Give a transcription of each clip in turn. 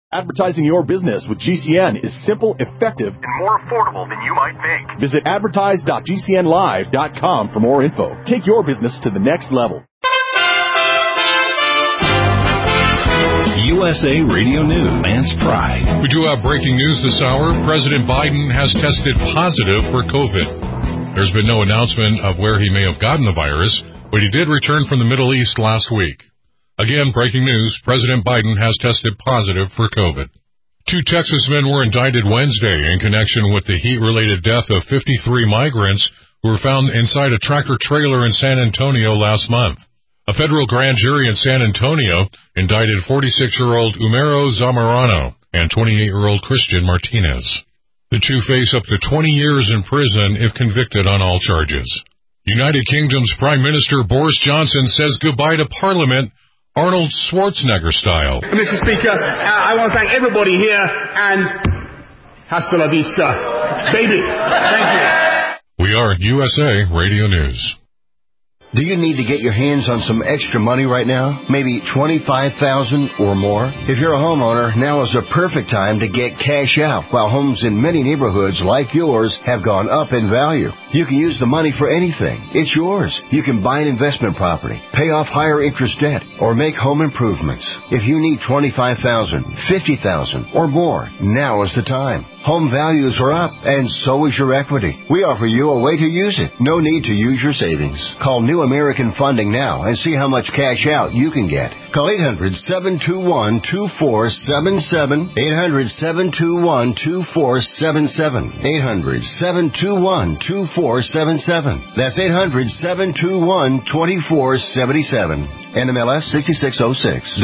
Advertising your business with GCN is simple, effective, and more affordable than you might think. Visit advertise.gcnlive.com for more info. Take your business to the next level. USA Radio News, Lance Pride. We do have breaking news this hour. President Biden has tested positive for COVID. There's been no announcement of where he may have gotten the virus, but he did return from the Middle East last week. Again, breaking news, President Biden has tested positive for COVID. 2 Texas men were indicted Wednesday in connection with the heat-related death of 53 migrants who were found inside a tractor-trailer in San Antonio last month. A federal grand jury in San Antonio indicted 46-year-old Umero Zamorano and 28-year-old Christian Martinez. The two face up to 20 years in prison if convicted on all charges. United Kingdom's Prime Minister Boris Johnson says goodbye to Parliament, Arnold Schwarzenegger style. Mr. Speaker, I want to thank everybody here and hasta la vista, baby. Thank you. We are USA Radio News. Do you need to get your hands on some extra money right now? Maybe $25,000 or more? If you're a homeowner, now is the perfect time to get cash out while homes in many neighborhoods like yours have gone up in value. You can use the money for anything. It's yours. You can buy an investment property, pay off higher interest debt, or make home improvements. If you need $25,000, $50,000 or more, now is the time. Home values are up, and so is your equity. We offer you a way to use it. No need to use your savings. Call New American Funding now and see how much cash out you can get. Call 800-721-2477. 800-721-2477. 800-721-2477. That's 800-721-2477. NMLS 6606.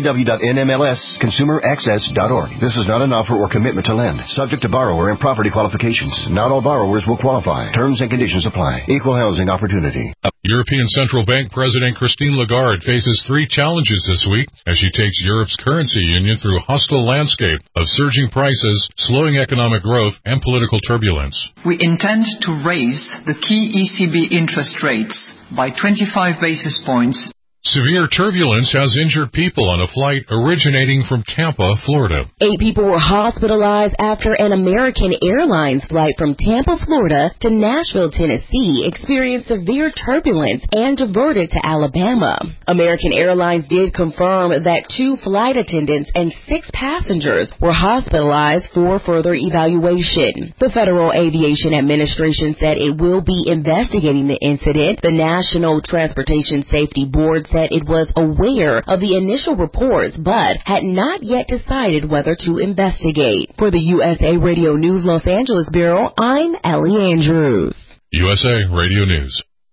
www.nmlsconsumeraccess.org. This is not an offer or commitment to lend. Subject to borrower and property qualifications. Not all borrowers will qualify. Terms and conditions apply. Equal housing opportunity. European Central Bank President Christine Lagarde faces 3 challenges this week as she takes Europe's currency union through a hostile landscape of surging prices, slowing economic growth, and political turbulence. We intend to raise the key ECB interest rates by 25 basis points. Severe turbulence has injured people on a flight originating from Tampa, Florida. 8 people were hospitalized after an American Airlines flight from Tampa, Florida to Nashville, Tennessee experienced severe turbulence and diverted to Alabama. American Airlines did confirm that 2 flight attendants and 6 passengers were hospitalized for further evaluation. The Federal Aviation Administration said it will be investigating the incident. The National Transportation Safety Board said it was aware of the initial reports but had not yet decided whether to investigate. For the USA Radio News Los Angeles Bureau, I'm Ellie Andrews. USA Radio News.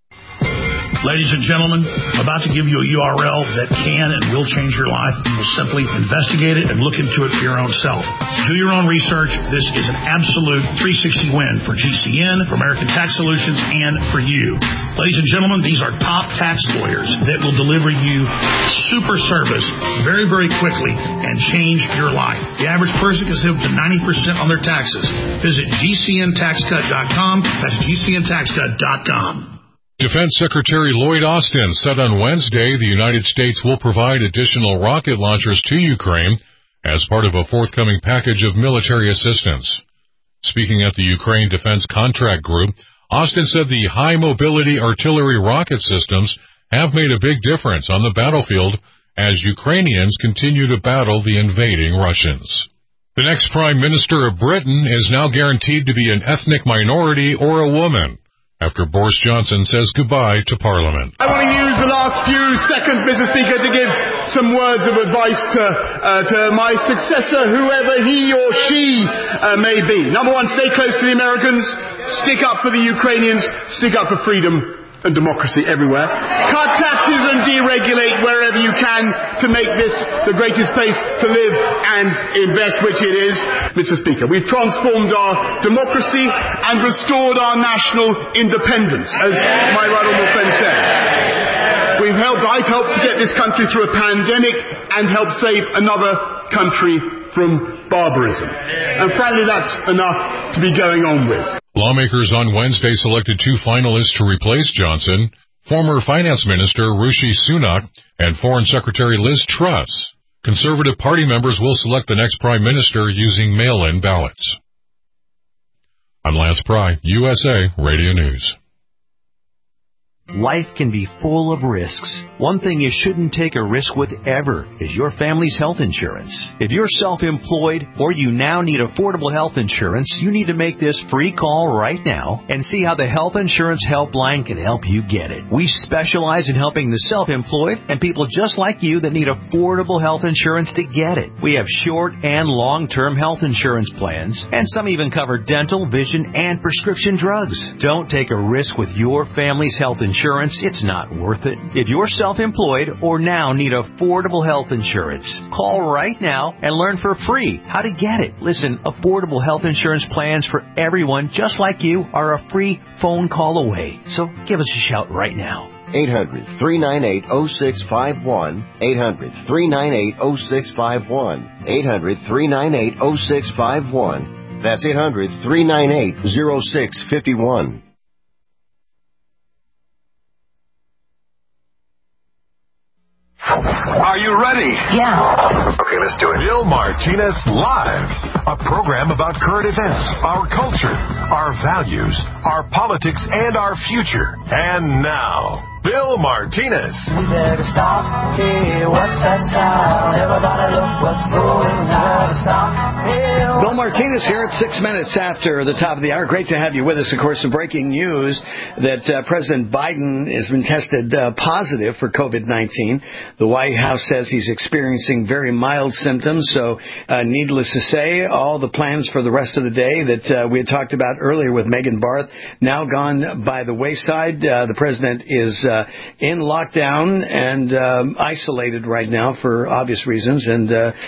Ladies and gentlemen, I'm about to give you a URL that can and will change your life. You will simply investigate it and look into it for your own self. Do your own research. This is an absolute 360 win for GCN, for American Tax Solutions, and for you. Ladies and gentlemen, these are top tax lawyers that will deliver you super service very, very quickly and change your life. The average person can save up to 90% on their taxes. Visit GCNTaxCut.com. That's GCNTaxCut.com. Defense Secretary Lloyd Austin said on Wednesday the United States will provide additional rocket launchers to Ukraine as part of a forthcoming package of military assistance. Speaking at the Ukraine Defense Contract Group, Austin said the high-mobility artillery rocket systems have made a big difference on the battlefield as Ukrainians continue to battle the invading Russians. The next Prime Minister of Britain is now guaranteed to be an ethnic minority or a woman, after Boris Johnson says goodbye to Parliament. I want to use the last few seconds, Mr. Speaker, to give some words of advice to my successor, whoever he or she may be. Number 1, stay close to the Americans, stick up for the Ukrainians, stick up for freedom and democracy everywhere. Cut taxes and deregulate wherever you can to make this the greatest place to live and invest, which it is. Mr. Speaker, we've transformed our democracy and restored our national independence, as my right honourable friend said. I've helped to get this country through a pandemic and helped save another country from barbarism. And frankly, that's enough to be going on with. Lawmakers on Wednesday selected 2 finalists to replace Johnson, former Finance Minister Rishi Sunak and Foreign Secretary Liz Truss. Conservative Party members will select the next prime minister using mail-in ballots. I'm Lance Pry, USA Radio News. Life can be full of risks. One thing you shouldn't take a risk with ever is your family's health insurance. If you're self-employed or you now need affordable health insurance, you need to make this free call right now and see how the Health Insurance Helpline can help you get it. We specialize in helping the self-employed and people just like you that need affordable health insurance to get it. We have short and long-term health insurance plans, and some even cover dental, vision, and prescription drugs. Don't take a risk with your family's health insurance. It's not worth it. If you're self-employed or now need affordable health insurance, call right now and learn for free how to get it. Listen, affordable health insurance plans for everyone just like you are a free phone call away. So give us a shout right now. 800-398-0651. 800-398-0651. 800-398-0651. That's 800-398-0651. Are you ready? Yeah. Okay, let's do it. Bill Martinez Live, a program about current events, our culture, our values, our politics, and our future. And now, Bill Martinez. We better stop. Hey, what's that sound? Everybody look what's going on. Stop. Hey, Bill Martinez here at 6 minutes after the top of the hour. Great to have you with us. Of course, the breaking news that President Biden has been tested positive for COVID-19. The White House says he's experiencing very mild symptoms. So needless to say, all the plans for the rest of the day that we had talked about earlier with Megan Barth now gone by the wayside. The president is in lockdown and isolated right now for obvious reasons. And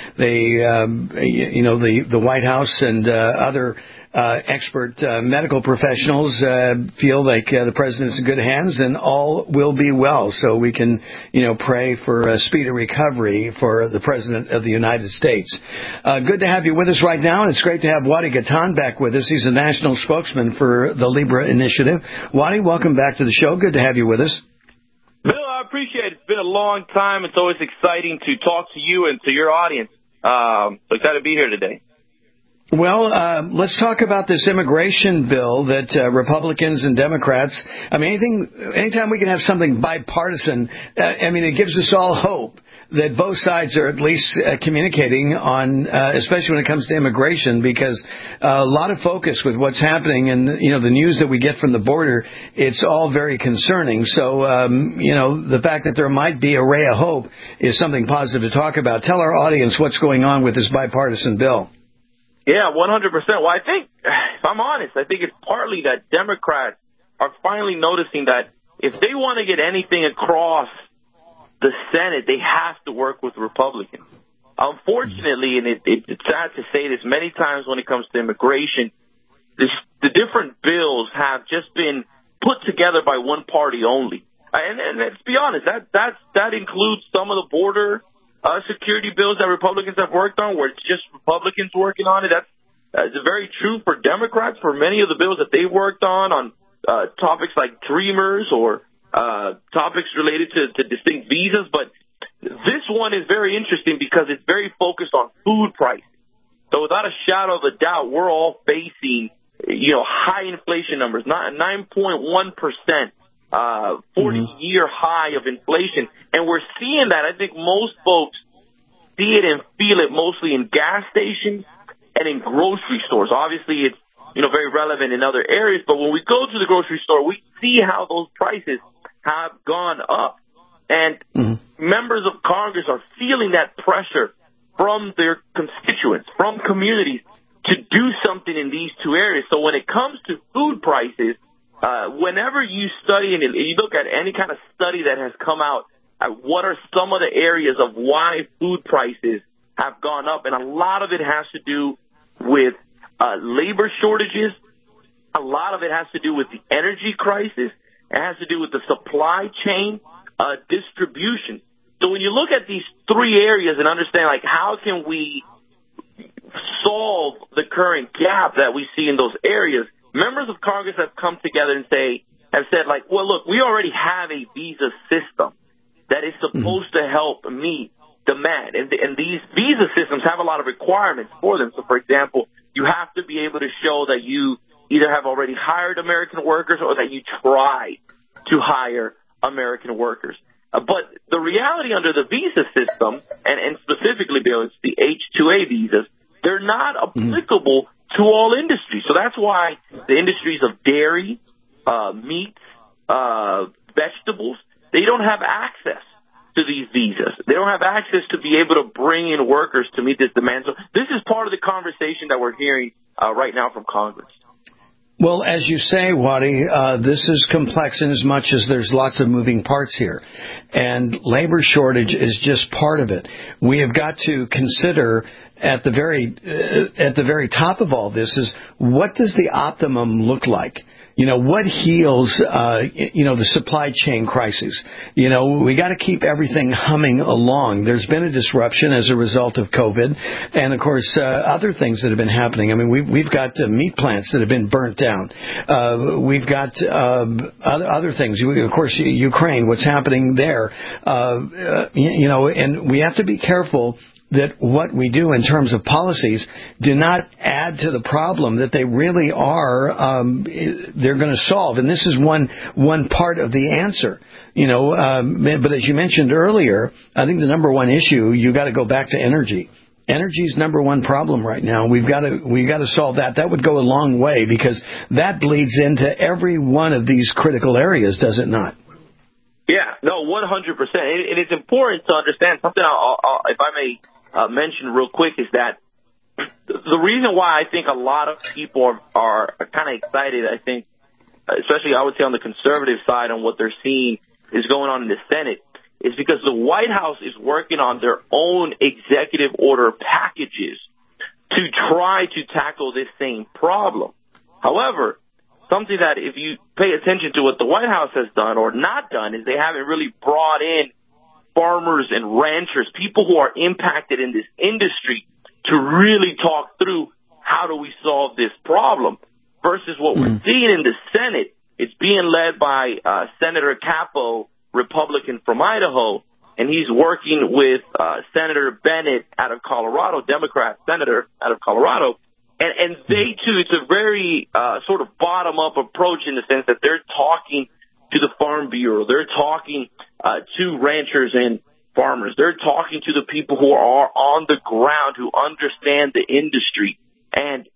the White House and other expert medical professionals feel like the president's in good hands and all will be well. So we can, pray for a speedy recovery for the president of the United States. Good to have you with us right now, and it's great to have Wadi Gatan back with us. He's a national spokesman for the Libra Initiative. Wadi, welcome back to the show. Good to have you with us. Bill, I appreciate it. It's been a long time. It's always exciting to talk to you and to your audience. So excited to be here today. Well, let's talk about this immigration bill that Republicans and Democrats, anytime we can have something bipartisan, it gives us all hope that both sides are at least communicating on, especially when it comes to immigration, because a lot of focus with what's happening and, the news that we get from the border, it's all very concerning. So, the fact that there might be a ray of hope is something positive to talk about. Tell our audience what's going on with this bipartisan bill. Yeah, 100%. Well, I think, if I'm honest, I think it's partly that Democrats are finally noticing that if they want to get anything across the Senate, they have to work with Republicans. Unfortunately, and it's sad to say this many times when it comes to immigration, the different bills have just been put together by one party only. And let's be honest, that includes some of the border security bills that Republicans have worked on, where it's just Republicans working on it. That's very true for Democrats. For many of the bills that they worked on topics like Dreamers or topics related to distinct visas. But this one is very interesting because it's very focused on food prices. So without a shadow of a doubt, we're all facing, high inflation numbers, 9.1%. 40-year high of inflation. And we're seeing that. I think most folks see it and feel it mostly in gas stations and in grocery stores. Obviously, it's, very relevant in other areas. But when we go to the grocery store, we see how those prices have gone up. And members of Congress are feeling that pressure from their constituents, from communities, to do something in these two areas. So when it comes to food prices, whenever you study and you look at any kind of study that has come out, what are some of the areas of why food prices have gone up? And a lot of it has to do with labor shortages. A lot of it has to do with the energy crisis. It has to do with the supply chain distribution. So when you look at these three areas and understand, how can we solve the current gap that we see in those areas, members of Congress have come together and have said, well, look, we already have a visa system that is supposed to help meet demand. And these visa systems have a lot of requirements for them. So, for example, you have to be able to show that you either have already hired American workers or that you tried to hire American workers. But the reality under the visa system, and specifically, Bill, it's the H-2A visas, they're not applicable to all industries. So that's why the industries of dairy, meats, vegetables, they don't have access to these visas. They don't have access to be able to bring in workers to meet this demand. So this is part of the conversation that we're hearing right now from Congress. Well, as you say, Wadi, this is complex in as much as there's lots of moving parts here. And labor shortage is just part of it. We have got to consider at the very top of all this is, what does the optimum look like? You know, what heals, the supply chain crisis? You know, we got to keep everything humming along. There's been a disruption as a result of COVID, and of course, other things that have been happening. I mean, we've got meat plants that have been burnt down. We've got other things. Of course, Ukraine, what's happening there. And we have to be careful that what we do in terms of policies do not add to the problem that they really are, they're going to solve. And this is one part of the answer, but as you mentioned earlier, I think the number one issue, you got to go back to energy. Energy's number one problem right now. We've got to solve that. That would go a long way because that bleeds into every one of these critical areas, does it not? Yeah, no, 100%. And it's important to understand something. If I may mention real quick, is that the reason why I think a lot of people are kind of excited, I think, especially I would say on the conservative side on what they're seeing is going on in the Senate, is because the White House is working on their own executive order packages to try to tackle this same problem. However, something that if you pay attention to what the White House has done or not done is they haven't really brought in farmers and ranchers, people who are impacted in this industry, to really talk through how do we solve this problem. Versus what we're seeing in the Senate, it's being led by Senator Capo, Republican from Idaho, and he's working with Senator Bennett out of Colorado, Democrat senator out of Colorado. And they, too, it's a very sort of bottom-up approach in the sense that they're talking to the Farm Bureau. They're talking to ranchers and farmers. They're talking to the people who are on the ground, who understand the industry. And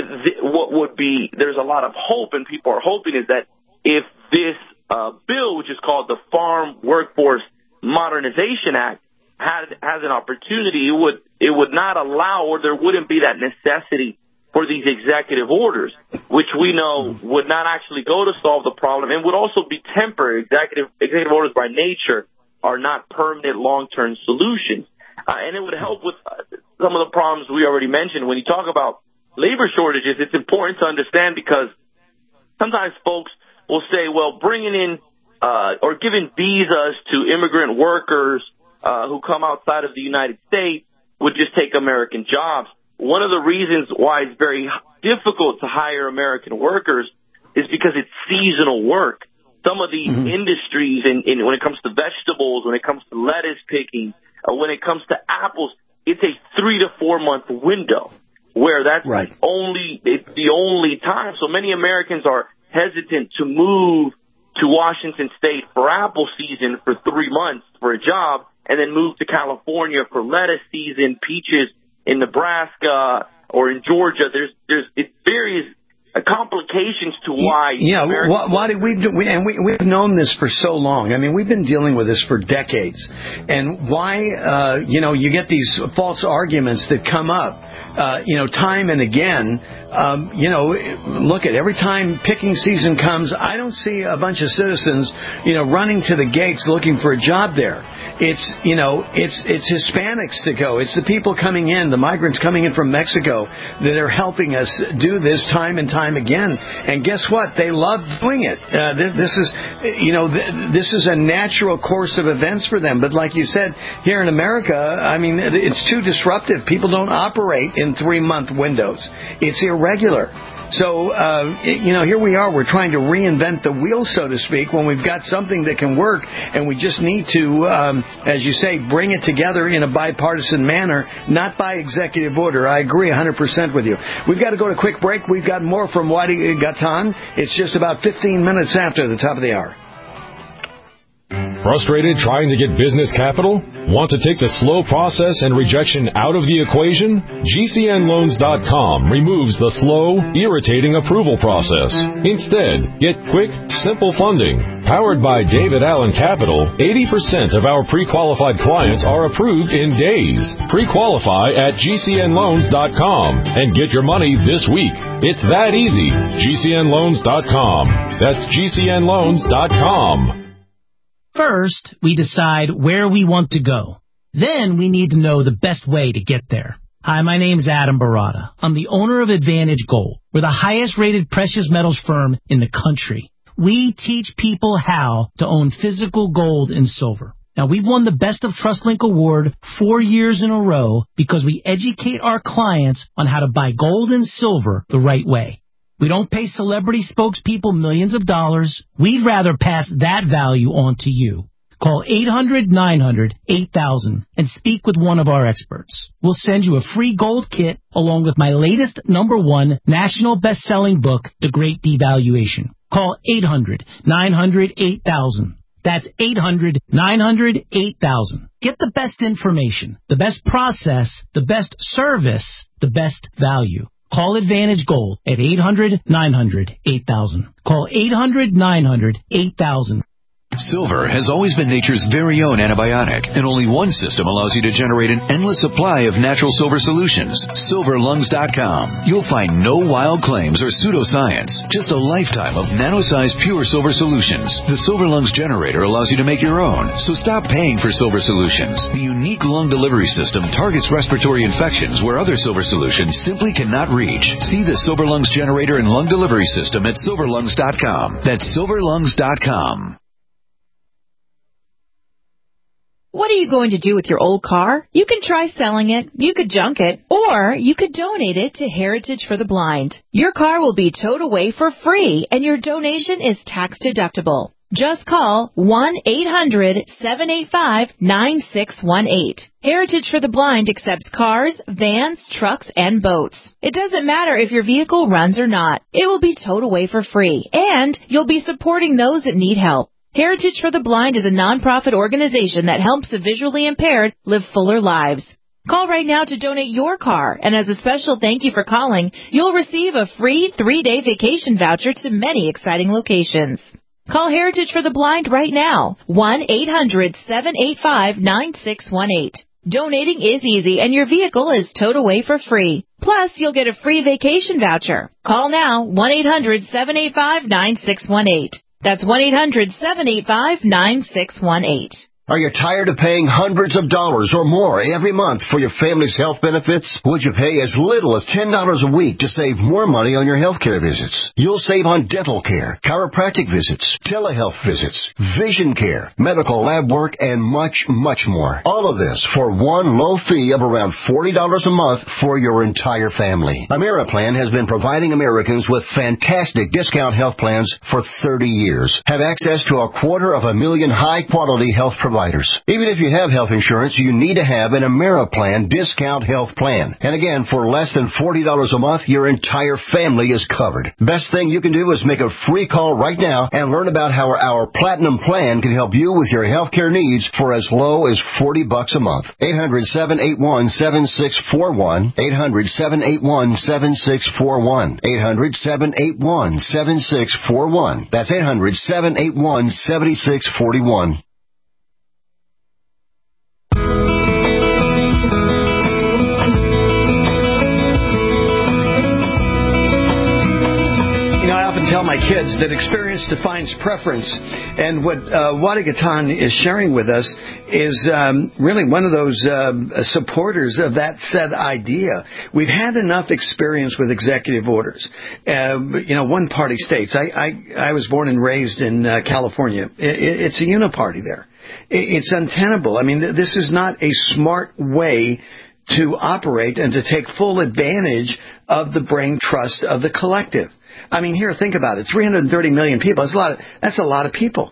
what would be, there's a lot of hope, and people are hoping, is that if this bill, which is called the Farm Workforce Modernization Act, has an opportunity, it would not allow, or there wouldn't be that necessity for these executive orders, which we know would not actually go to solve the problem and would also be temporary. Executive orders by nature are not permanent long-term solutions. And it would help with some of the problems we already mentioned. When you talk about labor shortages, it's important to understand because sometimes folks will say, well, bringing in or giving visas to immigrant workers who come outside of the United States would just take American jobs. One of the reasons why it's very difficult to hire American workers is because it's seasonal work. Some of these industries, when it comes to vegetables, when it comes to lettuce picking, when it comes to apples, it's a 3 to 4 month window where that's it's the only time. So many Americans are hesitant to move to Washington State for apple season for 3 months for a job and then move to California for lettuce season, peaches in Nebraska or in Georgia. It varies complications to why. Yeah, Wadi, we've known this for so long. I mean, we've been dealing with this for decades. And why, you get these false arguments that come up, time and again. Look at every time picking season comes, I don't see a bunch of citizens, running to the gates looking for a job there. It's Hispanics to go. It's the people coming in, the migrants coming in from Mexico that are helping us do this time and time again. And guess what? They love doing it. This is a natural course of events for them. But like you said, here in America, I mean, it's too disruptive. People don't operate in 3-month windows. It's irregular. So, here we are. We're trying to reinvent the wheel, so to speak, when we've got something that can work, and we just need to as you say, bring it together in a bipartisan manner, not by executive order. I agree 100% with you. We've got to go to a quick break. We've got more from Wadi Gatan. It's just about 15 minutes after the top of the hour. Frustrated trying to get business capital? Want to take the slow process and rejection out of the equation? GCNLoans.com removes the slow, irritating approval process. Instead, get quick, simple funding. Powered by David Allen Capital, 80% of our pre-qualified clients are approved in days. Pre-qualify at GCNLoans.com and get your money this week. It's that easy. GCNLoans.com. That's GCNLoans.com. First, we decide where we want to go. Then we need to know the best way to get there. Hi, my name's Adam Barada. I'm the owner of Advantage Gold. We're the highest rated precious metals firm in the country. We teach people how to own physical gold and silver. Now, we've won the Best of TrustLink Award 4 years in a row because we educate our clients on how to buy gold and silver the right way. We don't pay celebrity spokespeople millions of dollars. We'd rather pass that value on to you. Call 800-900-8000 and speak with one of our experts. We'll send you a free gold kit along with my latest #1 national best-selling book, The Great Devaluation. Call 800-900-8000. That's 800-900-8000. Get the best information, the best process, the best service, the best value. Call Advantage Gold at 800-900-8000. Call 800-900-8000. Silver has always been nature's very own antibiotic, and only one system allows you to generate an endless supply of natural silver solutions. SilverLungs.com. You'll find no wild claims or pseudoscience, just a lifetime of nano-sized pure silver solutions. The Silver Lungs generator allows you to make your own, so stop paying for silver solutions. The unique lung delivery system targets respiratory infections where other silver solutions simply cannot reach. See the Silver Lungs generator and lung delivery system at SilverLungs.com. That's SilverLungs.com. What are you going to do with your old car? You can try selling it, you could junk it, or you could donate it to Heritage for the Blind. Your car will be towed away for free, and your donation is tax deductible. Just call 1-800-785-9618. Heritage for the Blind accepts cars, vans, trucks, and boats. It doesn't matter if your vehicle runs or not. It will be towed away for free, and you'll be supporting those that need help. Heritage for the Blind is a nonprofit organization that helps the visually impaired live fuller lives. Call right now to donate your car, and as a special thank you for calling, you'll receive a free 3-day vacation voucher to many exciting locations. Call Heritage for the Blind right now, 1-800-785-9618. Donating is easy, and your vehicle is towed away for free. Plus, you'll get a free vacation voucher. Call now, 1-800-785-9618. That's 1-800-785-9618. Are you tired of paying hundreds of dollars or more every month for your family's health benefits? Would you pay as little as $10 a week to save more money on your health care visits? You'll save on dental care, chiropractic visits, telehealth visits, vision care, medical lab work, and much, much more. All of this for one low fee of around $40 a month for your entire family. Ameriplan has been providing Americans with fantastic discount health plans for 30 years. Have access to 250,000 high-quality health providers. Even if you have health insurance, you need to have an Ameriplan discount health plan. And again, for less than $40 a month, your entire family is covered. Best thing you can do is make a free call right now and learn about how our Platinum Plan can help you with your health care needs for as low as $40 a month. 800-781-7641. 800-781-7641. 800-781-7641. That's 800-781-7641. Tell my kids that experience defines preference, and what Wadi Gatan is sharing with us is really one of those supporters of that said idea. We've had enough experience with executive orders, one-party states. I was born and raised in California. It's a uniparty there. It's untenable. I mean, this is not a smart way to operate and to take full advantage of the brain trust of the collective. I mean, here, think about it. 330 million people. That's a lot of people.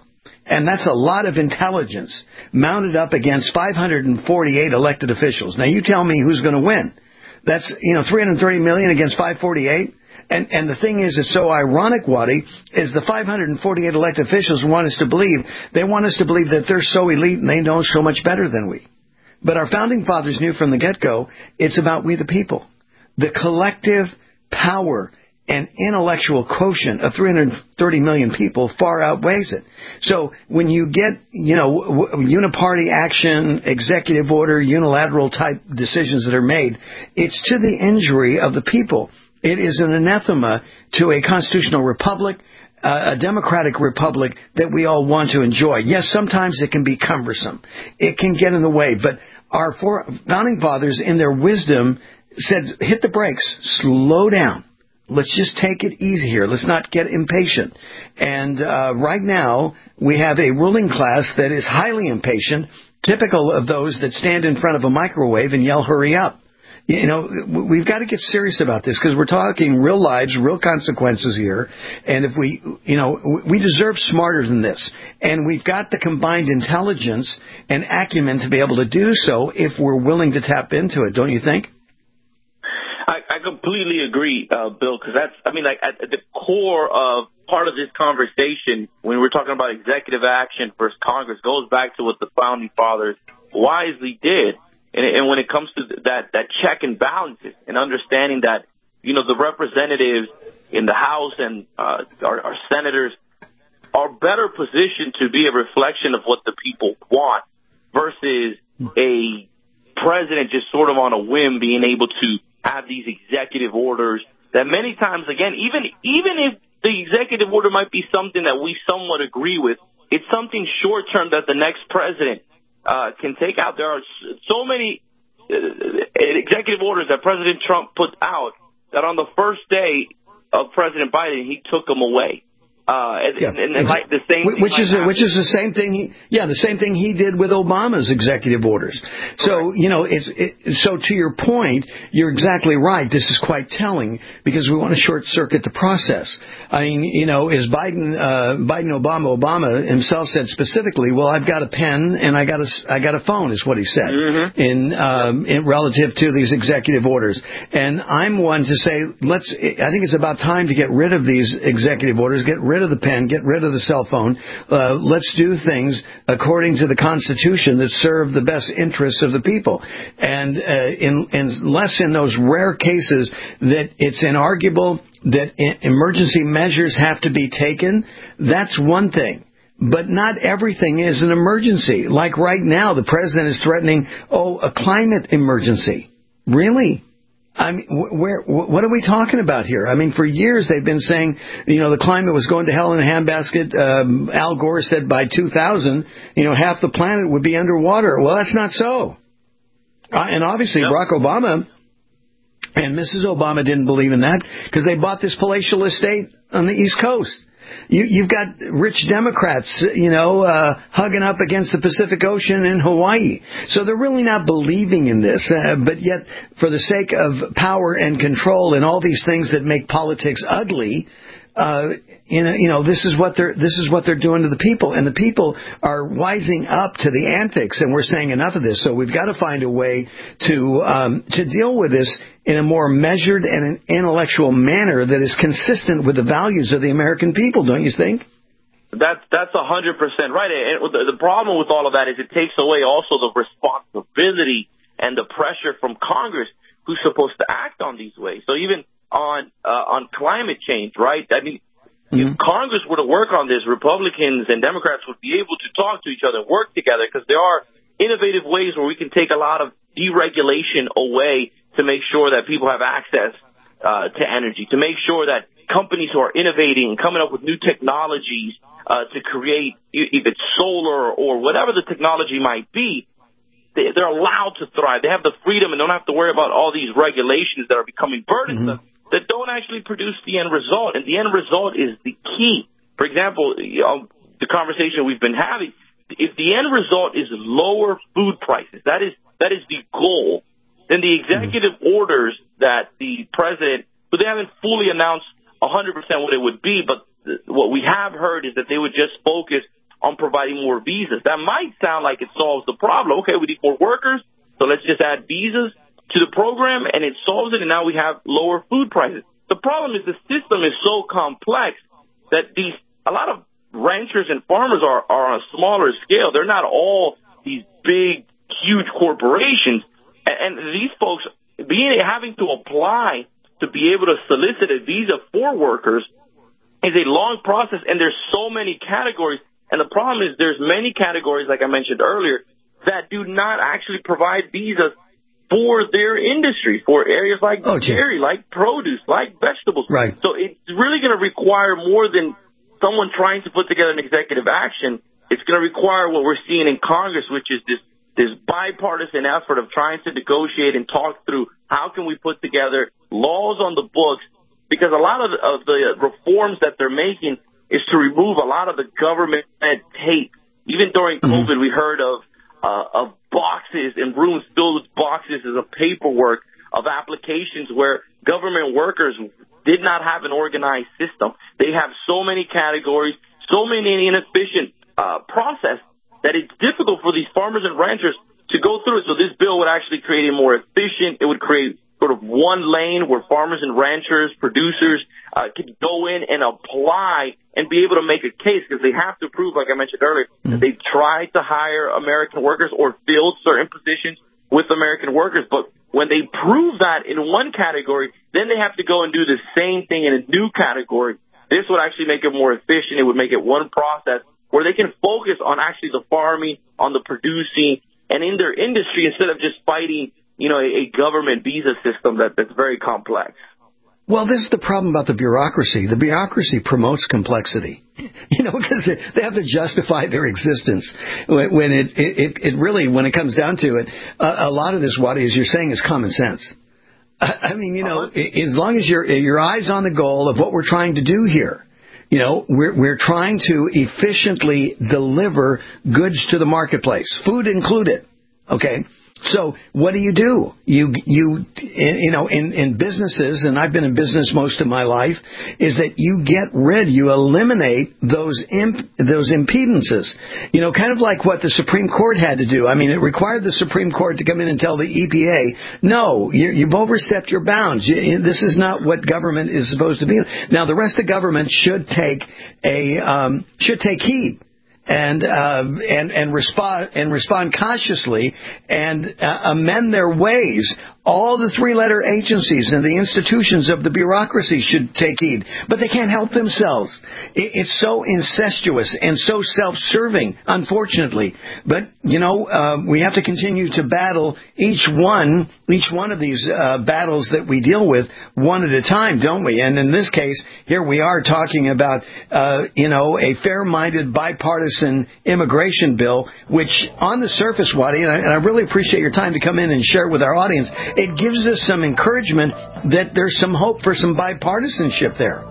And that's a lot of intelligence mounted up against 548 elected officials. Now, you tell me who's going to win. That's, 330 million against 548. And the thing is, it's so ironic, Waddy, is the 548 elected officials want us to believe that they're so elite and they know so much better than we. But our founding fathers knew from the get-go, it's about we the people. The collective power and intellectual quotient of 330 million people far outweighs it. So when you get, uniparty action, executive order, unilateral type decisions that are made, it's to the injury of the people. It is an anathema to a constitutional republic, a democratic republic that we all want to enjoy. Yes, sometimes it can be cumbersome. It can get in the way. But our founding fathers, in their wisdom, said, hit the brakes, slow down. Let's just take it easy here. Let's not get impatient. And right now, we have a ruling class that is highly impatient, typical of those that stand in front of a microwave and yell, hurry up. We've got to get serious about this because we're talking real lives, real consequences here. And if we deserve smarter than this. And we've got the combined intelligence and acumen to be able to do so if we're willing to tap into it, don't you think? I completely agree, Bill, because that's, at the core of part of this conversation, when we're talking about executive action versus Congress, goes back to what the founding fathers wisely did. And when it comes to that check and balances and understanding that, the representatives in the House and our senators are better positioned to be a reflection of what the people want versus a president just sort of on a whim being able to have these executive orders that many times, again, even if the executive order might be something that we somewhat agree with, it's something short-term that the next president can take out. There are so many executive orders that President Trump put out that on the first day of President Biden, he took them away. Like the same thing, which is the same thing. The same thing he did with Obama's executive orders. So so to your point, you're exactly right. This is quite telling because we want to short circuit the process. Is Obama himself said specifically, well, I've got a pen and I got a phone is what he said in relative to these executive orders. And I'm one to say I think it's about time to get rid of these executive orders, get rid of the pen, get rid of the cell phone. Let's do things according to the Constitution that serve the best interests of the people. And unless in those rare cases that it's inarguable that emergency measures have to be taken, that's one thing. But not everything is an emergency. Like right now, the president is threatening, a climate emergency. Really? What are we talking about here? For years they've been saying, the climate was going to hell in a handbasket. Al Gore said by 2000, half the planet would be underwater. Well, that's not so. And obviously Barack Obama and Mrs. Obama didn't believe in that because they bought this palatial estate on the East Coast. You've got rich Democrats, hugging up against the Pacific Ocean in Hawaii. So they're really not believing in this. But yet, for the sake of power and control and all these things that make politics ugly, this is what they're doing to the people, and the people are wising up to the antics. And we're saying enough of this. So we've got to find a way to deal with this in a more measured and an intellectual manner that is consistent with the values of the American people. Don't you think? That's 100% right. And the problem with all of that is it takes away also the responsibility and the pressure from Congress, who's supposed to act on these ways. So even on climate change, right? If Congress were to work on this, Republicans and Democrats would be able to talk to each other and work together because there are innovative ways where we can take a lot of deregulation away to make sure that people have access to energy, to make sure that companies who are innovating and coming up with new technologies to create, if it's solar or whatever the technology might be, they're allowed to thrive. They have the freedom and don't have to worry about all these regulations that are becoming burdensome that don't actually produce the end result. And the end result is the key. For example, the conversation we've been having, if the end result is lower food prices, that is the goal, then the executive orders that the president, but they haven't fully announced 100% what it would be, but what we have heard is that they would just focus on providing more visas. That might sound like it solves the problem. Okay, we need more workers, so let's just add visas to the program, and it solves it, and now we have lower food prices. The problem is the system is so complex that a lot of ranchers and farmers are on a smaller scale. They're not all these big, huge corporations, and these folks having to apply to be able to solicit a visa for workers is a long process, and there's so many categories. And the problem is there's many categories, like I mentioned earlier, that do not actually provide visas for their industry, for areas like dairy, like produce, like vegetables. Right. So it's really going to require more than someone trying to put together an executive action. It's going to require what we're seeing in Congress, which is this bipartisan effort of trying to negotiate and talk through how can we put together laws on the books, because a lot of the reforms that they're making is to remove a lot of the government red tape. Even during COVID, we heard of boxes and rooms filled with boxes of paperwork of applications where government workers did not have an organized system. They have so many categories, so many inefficient process that it's difficult for these farmers and ranchers to go through it. So this bill would actually create it more efficient. It would create sort of one lane where farmers and ranchers, producers could go in and apply and be able to make a case, because they have to prove, like I mentioned earlier, that they've tried to hire American workers or filled certain positions with American workers. But when they prove that in one category, then they have to go and do the same thing in a new category. This would actually make it more efficient. It would make it one process where they can focus on actually the farming, on the producing, and in their industry instead of just fighting, a government visa system that's very complex. Well, this is the problem about the bureaucracy. The bureaucracy promotes complexity, because they have to justify their existence. When it really, when it comes down to it, a lot of this, Wadi, as you're saying, is common sense. I mean, as long as your eyes on the goal of what we're trying to do here. We're trying to efficiently deliver goods to the marketplace, food included. Okay. So what do? You in businesses, and I've been in business most of my life, is that you eliminate those impedances. Kind of like what the Supreme Court had to do. I mean, it required the Supreme Court to come in and tell the EPA, no, you've overstepped your bounds. This is not what government is supposed to be. Now, the rest of government should take heed. And respond cautiously and amend their ways. All the three-letter agencies and the institutions of the bureaucracy should take heed, but they can't help themselves. It's so incestuous and so self-serving, unfortunately. But we have to continue to battle each one of these battles that we deal with one at a time, don't we? And in this case, here we are talking about a fair-minded bipartisan immigration bill, which on the surface, Wadi, and I really appreciate your time to come in and share it with our audience. It gives us some encouragement that there's some hope for some bipartisanship there.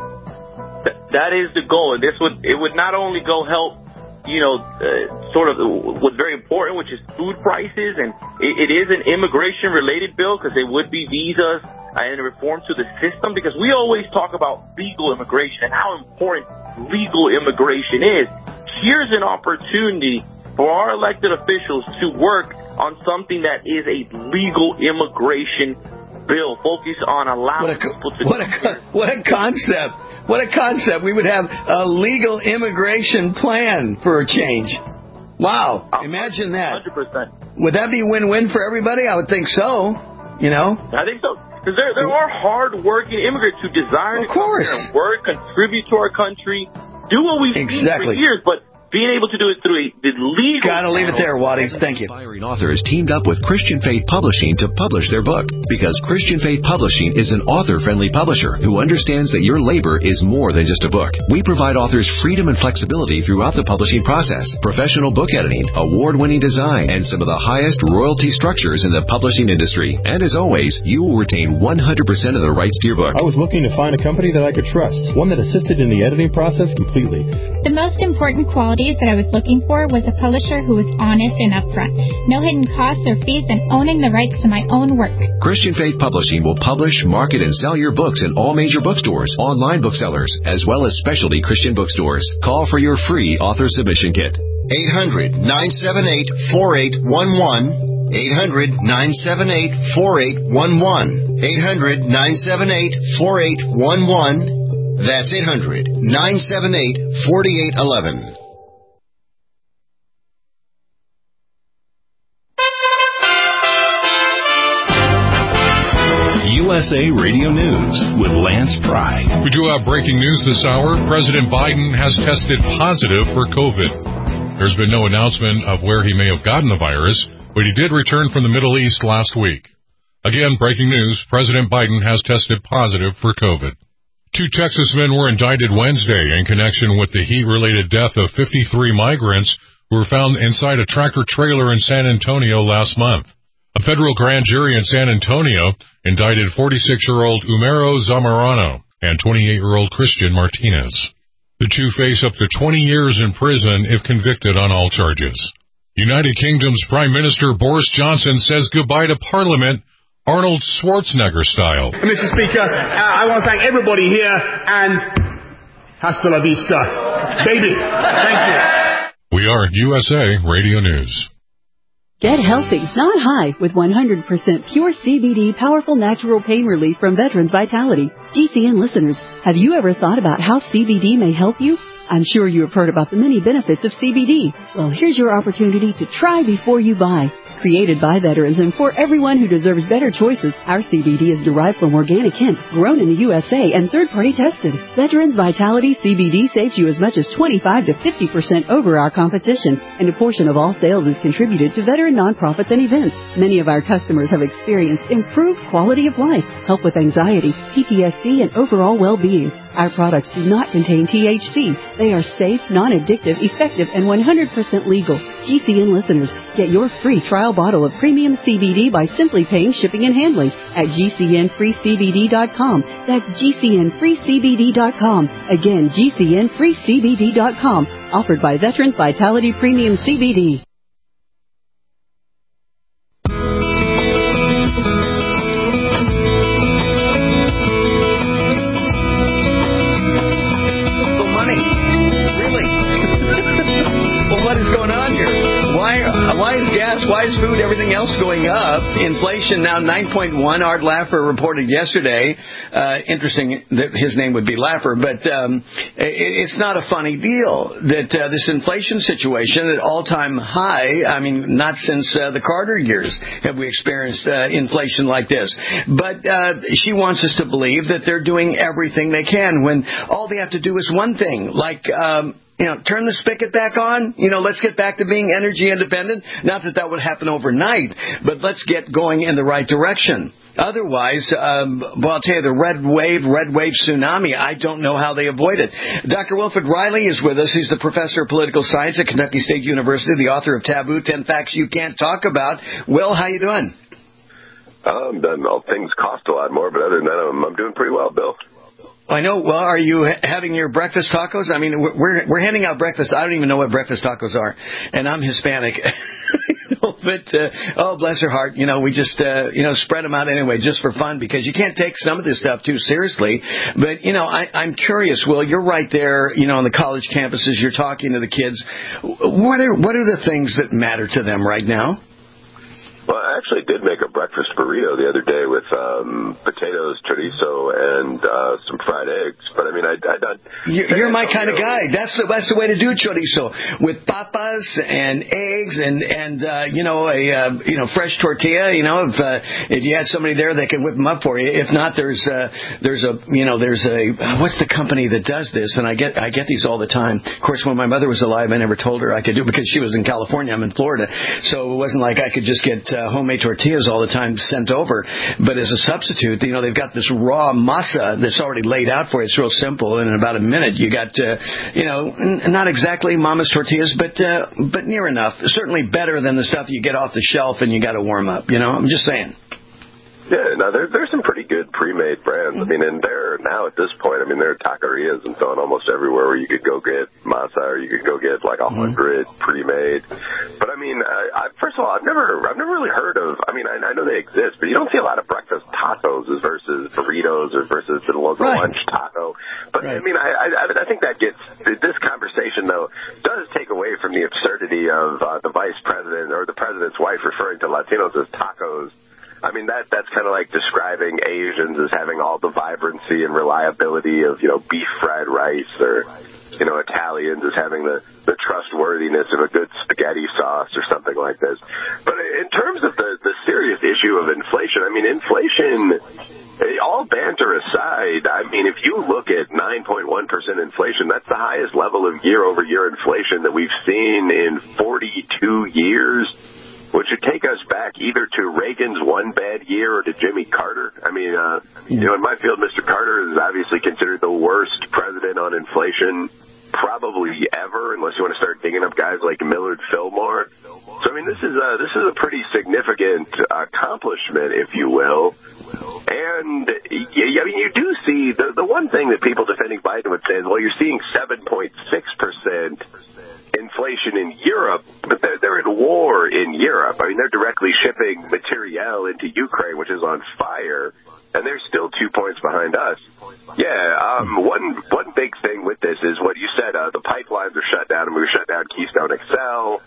That is the goal. And it would not only go help, sort of what's very important, which is food prices. And it is an immigration-related bill because there would be visas and reform to the system, because we always talk about legal immigration and how important legal immigration is. Here's an opportunity for our elected officials to work on something that is a legal immigration bill, focus on allowing people to... What a concept. What a concept. We would have a legal immigration plan for a change. Wow. Imagine that. 100%. Would that be win-win for everybody? I would think so. I think so. Because there are hard-working immigrants who desire to come here and work, contribute to our country, do what we've seen for years, but being able to do it through the legal... Gotta leave it there, Wadi. Thank you. Inspiring authors teamed up with Christian Faith Publishing to publish their book. Because Christian Faith Publishing is an author-friendly publisher who understands that your labor is more than just a book. We provide authors freedom and flexibility throughout the publishing process, professional book editing, award-winning design, and some of the highest royalty structures in the publishing industry. And as always, you will retain 100% of the rights to your book. I was looking to find a company that I could trust, one that assisted in the editing process completely. The most important quality qualities that I was looking for was a publisher who was honest and upfront. No hidden costs or fees, and owning the rights to my own work. Christian Faith Publishing will publish, market, and sell your books in all major bookstores, online booksellers, as well as specialty Christian bookstores. Call for your free author submission kit. 800-978-4811. 800-978-4811. 800-978-4811. That's 800-978-4811. USA Radio News with Lance Pry. We do have breaking news this hour. President Biden has tested positive for COVID. There's been no announcement of where he may have gotten the virus, but he did return from the Middle East last week. Again, breaking news, President Biden has tested positive for COVID. 2 Texas men were indicted Wednesday in connection with the heat-related death of 53 migrants who were found inside a tractor-trailer in San Antonio last month. A federal grand jury in San Antonio indicted 46-year-old Umero Zamorano and 28-year-old Christian Martinez. The 2 face up to 20 years in prison if convicted on all charges. United Kingdom's Prime Minister Boris Johnson says goodbye to Parliament, Arnold Schwarzenegger style. Mr. Speaker, I want to thank everybody here, and hasta la vista, baby. Thank you. We are USA Radio News. Get healthy, not high, with 100% pure CBD powerful natural pain relief from Veterans Vitality. GCN listeners, have you ever thought about how CBD may help you? I'm sure you have heard about the many benefits of CBD. Well, here's your opportunity to try before you buy. Created by veterans and for everyone who deserves better choices, our CBD is derived from organic hemp, grown in the USA and third-party tested. Veterans Vitality CBD saves you as much as 25 to 50% over our competition, and a portion of all sales is contributed to veteran nonprofits and events. Many of our customers have experienced improved quality of life, help with anxiety, PTSD, and overall well-being. Our products do not contain THC. They are safe, non-addictive, effective, and 100% legal. GCN listeners, get your free trial bottle of premium CBD by simply paying shipping and handling at GCNFreeCBD.com. That's GCNFreeCBD.com. Again, GCNFreeCBD.com. Offered by Veterans Vitality Premium CBD. Why is gas, why is food, everything else going up? Inflation now 9.1. Art Laffer reported yesterday. Interesting that his name would be Laffer, but it's not a funny deal that this inflation situation at all-time high. I mean, not since the Carter years have we experienced inflation like this. But she wants us to believe that they're doing everything they can when all they have to do is one thing, like turn the spigot back on. Let's get back to being energy independent. Not that that would happen overnight, but let's get going in the right direction. Otherwise, I'll tell you, the red wave tsunami, I don't know how they avoid it. Dr. Wilfred Riley is with us. He's the professor of political science at Kentucky State University, the author of Taboo, 10 Facts You Can't Talk About. Will, how you doing? All things cost a lot more, but other than that, I'm doing pretty well, Bill. I know. Well, are you having your breakfast tacos? I mean, we're handing out breakfast. I don't even know what breakfast tacos are, and I'm Hispanic. But bless her heart. We just spread them out anyway, just for fun, because you can't take some of this stuff too seriously. But I'm curious. Will, you're right there. On the college campuses, you're talking to the kids. What are the things that matter to them right now? Well, I actually did make a breakfast burrito the other day with potatoes, chorizo, and some fried eggs. But I mean, You're my kind of guy. That's the way to do chorizo, with papas and eggs and a fresh tortilla. If you had somebody there that can whip them up for you. If not, there's a what's the company that does this? And I get these all the time. Of course, when my mother was alive, I never told her I could do it because she was in California. I'm in Florida, so it wasn't like I could just get homemade tortillas all the time sent over. But as a substitute, they've got this raw masa that's already laid out for you. It's real simple, and in about a minute you got not exactly mama's tortillas, but near enough. Certainly better than the stuff you get off the shelf and you got to warm up. I'm just saying. Yeah, no, there's some pretty good pre-made brands. I mean, and they're now at this point, I mean, there are taquerias and so on almost everywhere where you could go get masa or you could go get like 100 pre-made. But I mean, first of all, I've never really heard of. I mean, I know they exist, but you don't see a lot of breakfast tacos versus burritos or versus the local lunch taco. But I mean, I think that gets this conversation though does take away from the absurdity of the vice president or the president's wife referring to Latinos as tacos. I mean, that's kind of like describing Asians as having all the vibrancy and reliability of, beef fried rice, or, Italians as having the trustworthiness of a good spaghetti sauce or something like this. But in terms of the serious issue of inflation, I mean, inflation, all banter aside, I mean, if you look at 9.1% inflation, that's the highest level of year-over-year inflation that we've seen in 42 years. Which would take us back either to Reagan's one bad year or to Jimmy Carter. I mean, in my field, Mr. Carter is obviously considered the worst president on inflation probably ever, unless you want to start digging up guys like Millard Fillmore. So, I mean, this is a pretty significant accomplishment, if you will. And, I mean, you do see the one thing that people defending Biden would say is, well, you're seeing 7.6% inflation in Europe, but they're at war in Europe. I mean, they're directly shipping materiel into Ukraine, which is on fire, and they're still 2 points behind us. Yeah, one big thing with this is what you said, the pipelines are shut down, and we shut down Keystone XL.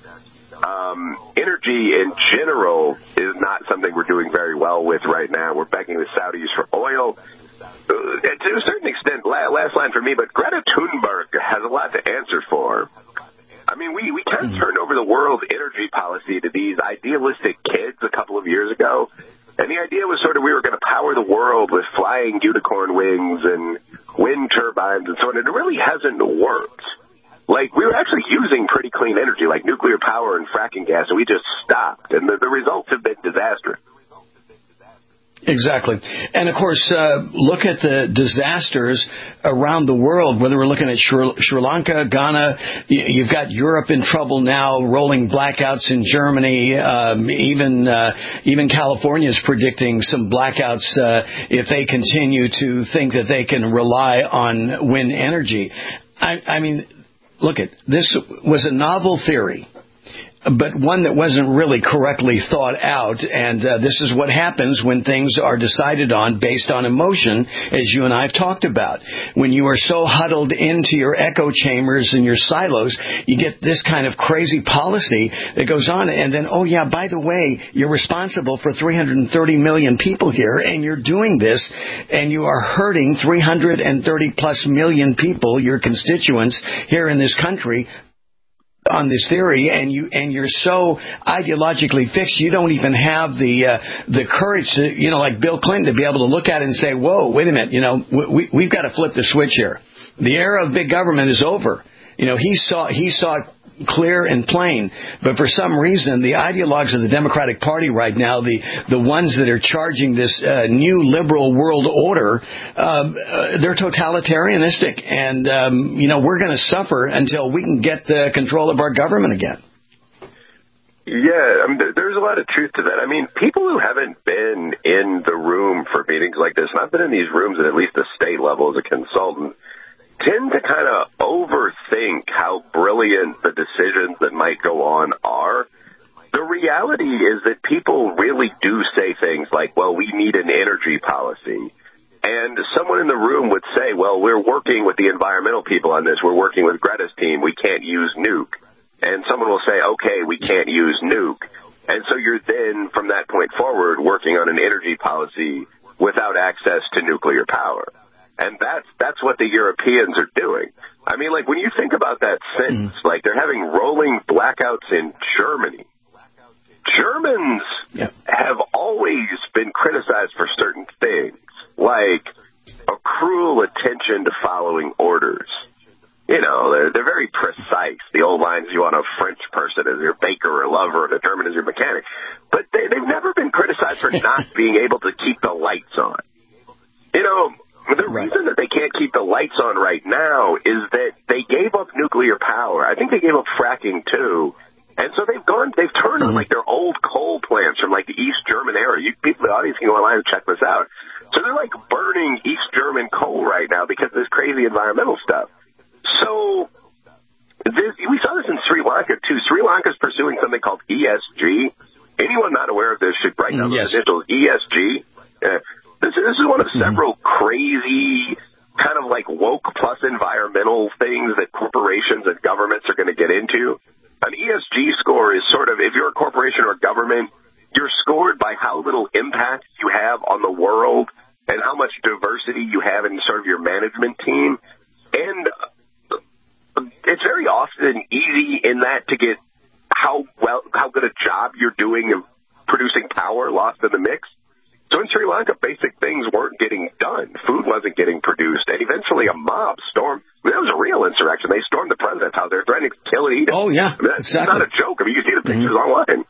Energy in general is not something we're doing very well with right now. We're begging the Saudis for oil. To a certain extent, last line for me, but Greta Thunberg has a lot to answer for. I mean, we kind of turned over the world energy policy to these idealistic kids a couple of years ago. And the idea was sort of we were going to power the world with flying unicorn wings and wind turbines and so on. And it really hasn't worked. Like, we were actually using pretty clean energy, like nuclear power and fracking gas, and we just stopped. And the results have been disastrous. Exactly. And, of course, look at the disasters around the world, whether we're looking at Sri Lanka, Ghana. You've got Europe in trouble now, rolling blackouts in Germany. Even California is predicting some blackouts if they continue to think that they can rely on wind energy. I mean, look, this was a novel theory, but one that wasn't really correctly thought out, and this is what happens when things are decided on based on emotion, as you and I have talked about. When you are so huddled into your echo chambers and your silos, you get this kind of crazy policy that goes on, and then, oh yeah, by the way, you're responsible for 330 million people here, and you're doing this, and you are hurting 330 plus million people, your constituents here in this country, on this theory, and you're so ideologically fixed, you don't even have the courage to, like Bill Clinton, to be able to look at it and say, whoa, wait a minute, we've got to flip the switch here. The era of big government is over. He saw it clear and plain, but for some reason, the ideologues of the Democratic Party right now, the ones that are charging this new liberal world order, they're totalitarianistic, and we're going to suffer until we can get control of our government again. Yeah, I mean, there's a lot of truth to that. I mean, people who haven't been in the room for meetings like this, and I've been in these rooms at least the state level as a consultant, tend to kind of overthink how brilliant the decisions that might go on are. The reality is that people really do say things like, well, we need an energy policy. And someone in the room would say, well, we're working with the environmental people on this. We're working with Greta's team. We can't use nuke. And someone will say, okay, we can't use nuke. And so you're then, from that point forward, working on an energy policy without access to nuclear power. And that's what the Europeans are doing. I mean, like, when you think about that sentence, like, they're having rolling blackouts in Germany. Germans have always been criticized for certain things, like a cruel attention to following orders. They're very precise. The old lines, you want a French person as your baker or lover and a German as your mechanic. But they've never been criticized for not being able to keep the lights on. The reason that they can't keep the lights on right now is that they gave up nuclear power. I think they gave up fracking, too, And so they've turned on like their old coal plants from like the East German era. People in the audience can go online and check this out. So they're like burning East German coal right now because of this crazy environmental stuff. So we saw this in Sri Lanka too. Sri Lanka's pursuing something called ESG. Anyone not aware of this should write down those initials, ESG. This is one of several crazy kind of like woke plus environmental things that corporations and governments are going to get into. An ESG score is sort of, if you're a corporation or a government, you're scored by how little impact you have on the world and how much diversity you have in sort of your management team. And it's very often easy in that to get how good a job you're doing of producing power lost in the mix. So in Sri Lanka, basic things weren't getting done. Food wasn't getting produced. And eventually a mob stormed. That was a real insurrection. They stormed the president's house. They were threatening to kill and eat him. Oh, yeah. I mean, that's not a joke. I mean, you can see the pictures online.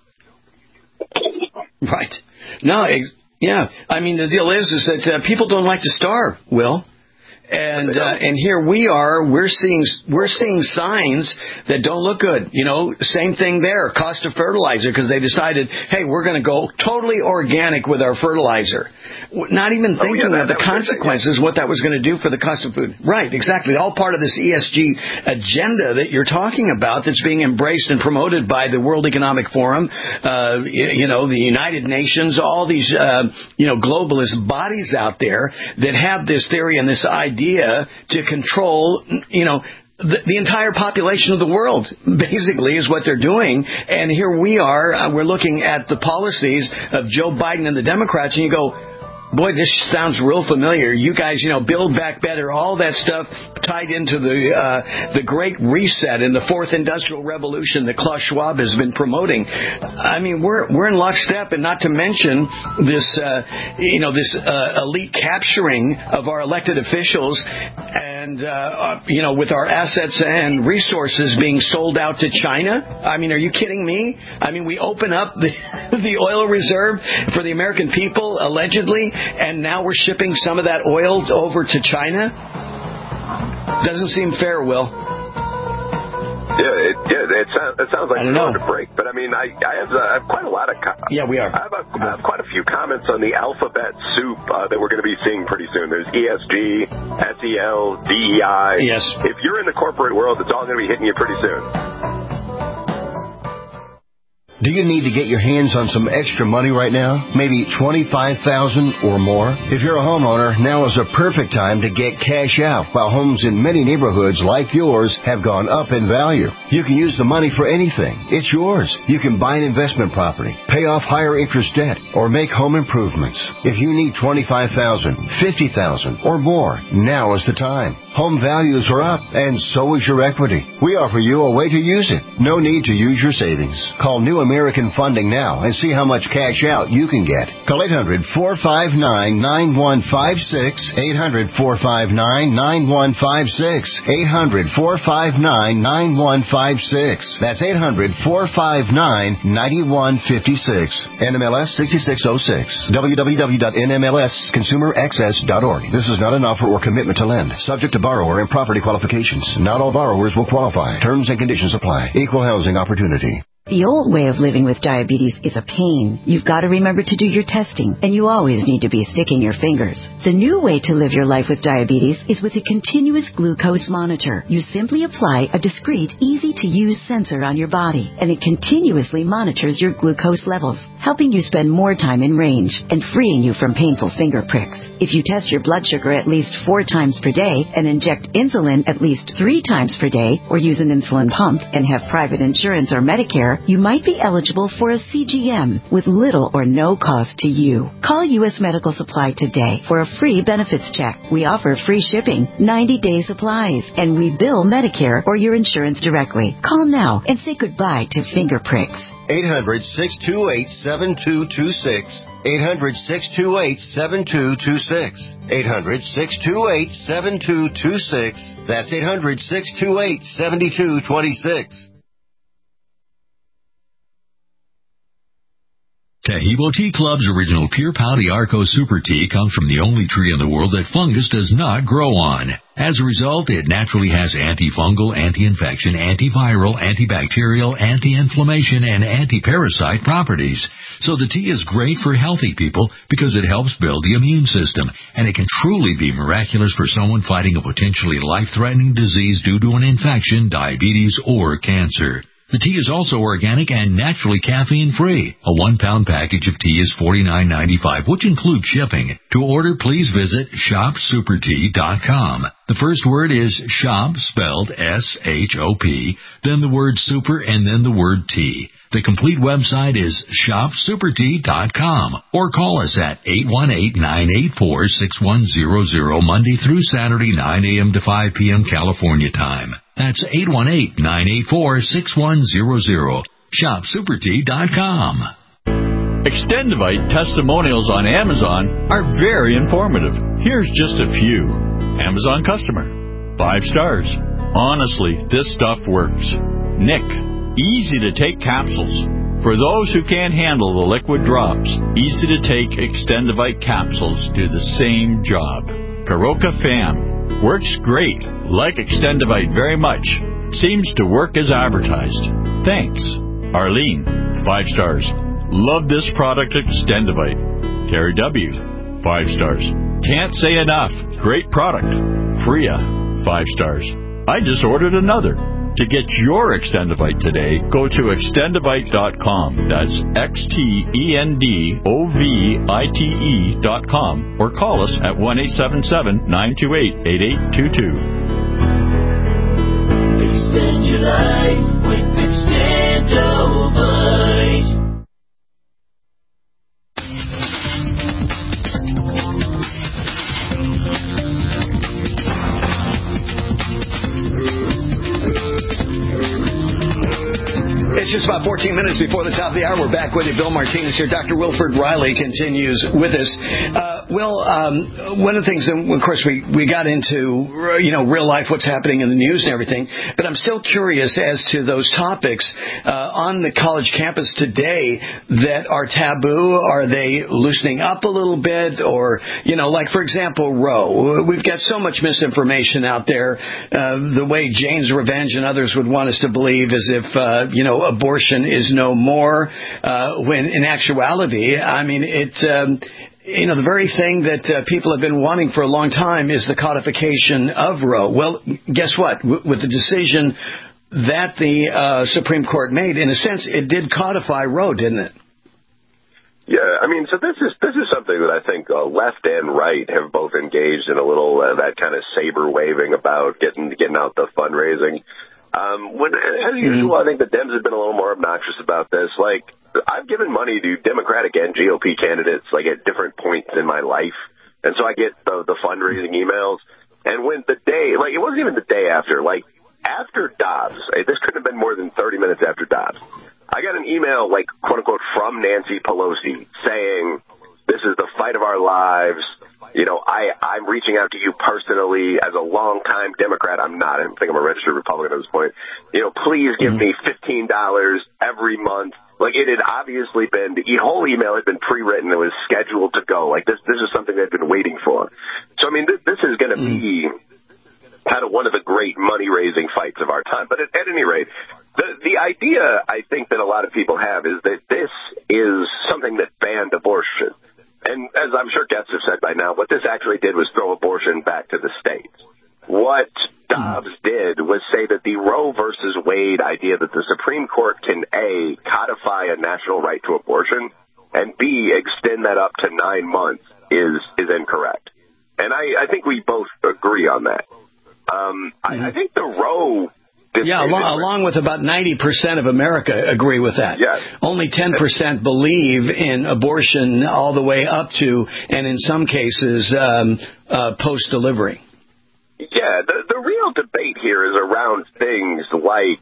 Right. No, yeah. I mean, the deal is that people don't like to starve, Will. And here we are, we're seeing signs that don't look good. You know, same thing there, cost of fertilizer, because they decided, hey, we're going to go totally organic with our fertilizer. Not even thinking of the consequences, what that was going to do for the cost of food. Right, exactly. All part of this ESG agenda that you're talking about that's being embraced and promoted by the World Economic Forum, the United Nations, all these, globalist bodies out there that have this theory and this idea to control, the entire population of the world, basically, is what they're doing. And here we are, we're looking at the policies of Joe Biden and the Democrats, and you go, boy, this sounds real familiar. You guys, Build Back Better, all that stuff tied into the Great Reset and the Fourth Industrial Revolution that Klaus Schwab has been promoting. I mean, we're in lockstep, and not to mention this, this elite capturing of our elected officials, and with our assets and resources being sold out to China. I mean, are you kidding me? I mean, we open up the oil reserve for the American people, allegedly, and now we're shipping some of that oil over to China? Doesn't seem fair, Will. It sounds like it's hard to break. But I mean, I have quite a lot of. We are. I have quite a few comments on the alphabet soup that we're going to be seeing pretty soon. There's ESG, SEL, DEI. Yes. If you're in the corporate world, it's all going to be hitting you pretty soon. Do you need to get your hands on some extra money right now? Maybe $25,000 or more? If you're a homeowner, now is a perfect time to get cash out while homes in many neighborhoods like yours have gone up in value. You can use the money for anything. It's yours. You can buy an investment property, pay off higher interest debt, or make home improvements. If you need $25,000, $50,000 or more, now is the time. Home values are up, and so is your equity. We offer you a way to use it. No need to use your savings. Call New American Funding now and see how much cash out you can get. Call 800-459-9156, 800-459-9156, 800-459-9156. That's 800-459-9156. NMLS 6606. www.nmlsconsumeraccess.org. This is not an offer or commitment to lend. Subject to borrower and property qualifications. Not all borrowers will qualify. Terms and conditions apply. Equal housing opportunity. The old way of living with diabetes is a pain. You've got to remember to do your testing, and you always need to be sticking your fingers. The new way to live your life with diabetes is with a continuous glucose monitor. You simply apply a discreet, easy-to-use sensor on your body, and it continuously monitors your glucose levels, helping you spend more time in range and freeing you from painful finger pricks. If you test your blood sugar at least 4 times per day and inject insulin at least 3 times per day, or use an insulin pump and have private insurance or Medicare, you might be eligible for a CGM with little or no cost to you. Call U.S. Medical Supply today for a free benefits check. We offer free shipping, 90-day supplies, and we bill Medicare or your insurance directly. Call now and say goodbye to finger pricks. 800-628-7226. 800-628-7226. 800-628-7226. That's 800-628-7226. Tahibo Tea Club's original Pure Pouty Arco Super Tea comes from the only tree in the world that fungus does not grow on. As a result, it naturally has antifungal, anti-infection, antiviral, antibacterial, anti-inflammation, and anti-parasite properties. So the tea is great for healthy people because it helps build the immune system, and it can truly be miraculous for someone fighting a potentially life-threatening disease due to an infection, diabetes, or cancer. The tea is also organic and naturally caffeine-free. A 1-pound package of tea is $49.95, which includes shipping. To order, please visit shopsupertea.com. The first word is shop, spelled S-H-O-P, then the word super, and then the word tea. The complete website is shopsupertea.com, or call us at 818-984-6100, Monday through Saturday, 9 a.m. to 5 p.m. California time. That's 818-984-6100. ShopSuperTea.com. Extendivite testimonials on Amazon are very informative. Here's just a few. Amazon customer. 5 stars. Honestly, this stuff works. Nick. Easy to take capsules. For those who can't handle the liquid drops, easy to take Extendivite capsules do the same job. Karoka Fam. Works great. Like Extendivite very much. Seems to work as advertised. Thanks. Arlene. 5 stars. Love this product Extendivite. Terry W. 5 stars. Can't say enough. Great product. Freya. 5 stars. I just ordered another. To get your Extendivite today, go to Extendivite.com. That's XTENDOVITE.com, or call us at 1-877-928-8822. Extend your life with Extendovite. It's just about 14 minutes before the top of the hour. We're back with you. Bill Martinez here. Dr. Wilford Riley continues with us. Will, one of the things, and of course, we got into, real life, what's happening in the news and everything, but I'm still curious as to those topics on the college campus today that are taboo. Are they loosening up a little bit? Or, like, for example, Roe. We've got so much misinformation out there. The way Jane's Revenge and others would want us to believe as if, abortion is no more, when in actuality, I mean, the very thing that people have been wanting for a long time is the codification of Roe. Well, guess what? With the decision that the Supreme Court made, in a sense, it did codify Roe, didn't it? Yeah, I mean, so this is something that I think left and right have both engaged in a little that kind of saber waving about getting out the fundraising. As usual, I think the Dems have been a little more obnoxious about this. Like, I've given money to Democratic and GOP candidates, like, at different points in my life. And so I get the fundraising emails. And when the day, like, it wasn't even the day after, like, after Dobbs, this couldn't have been more than 30 minutes after Dobbs, I got an email, like, quote unquote, from Nancy Pelosi saying, this is the fight of our lives. I'm reaching out to you personally as a longtime Democrat. I'm not. I think I'm a registered Republican at this point. Please give me $15 every month. Like, it had obviously been, the whole email had been pre-written. It was scheduled to go. Like, this is something they'd been waiting for. So, I mean, this is going to be kind of one of the great money-raising fights of our time. But at any rate, the idea I think that a lot of people have is that this is something that banned abortion. And as I'm sure guests have said by now, what this actually did was throw abortion back to the states. What Dobbs did was say that the Roe versus Wade idea that the Supreme Court can, A, codify a national right to abortion, and B, extend that up to 9 months is incorrect. And I think we both agree on that. I think the Roe... Yeah, along with about 90% of America agree with that. Yes. Only 10% believe in abortion all the way up to, and in some cases, post-delivery. Yeah, the real debate here is around things like